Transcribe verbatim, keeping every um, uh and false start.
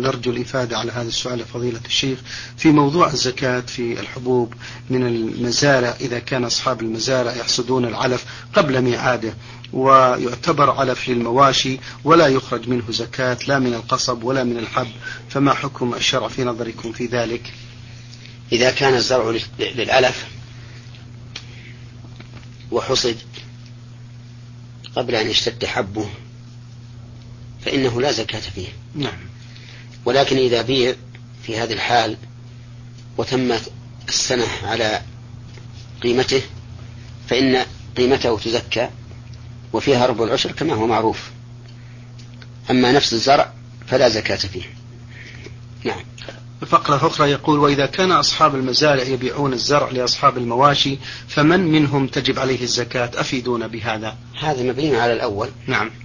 نرجو الإفادة على هذا السؤال فضيلة الشيخ في موضوع الزكاة في الحبوب من المزارع، إذا كان أصحاب المزارع يحصدون العلف قبل ميعاده ويعتبر علف للمواشي ولا يخرج منه زكاة لا من القصب ولا من الحب، فما حكم الشرع في نظركم في ذلك؟ إذا كان الزرع للعلف وحصد قبل أن يشتد حبه فإنه لا زكاة فيه. نعم. ولكن إذا بيع في هذه الحال وتمت السنة على قيمته فإن قيمته تزكى وفيها ربع العشر كما هو معروف. أما نفس الزرع فلا زكاة فيه. نعم. فقرة أخرى يقول: وإذا كان أصحاب المزارع يبيعون الزرع لأصحاب المواشي فمن منهم تجب عليه الزكاة؟ أفيدون بهذا. هذا مبني على الأول. نعم.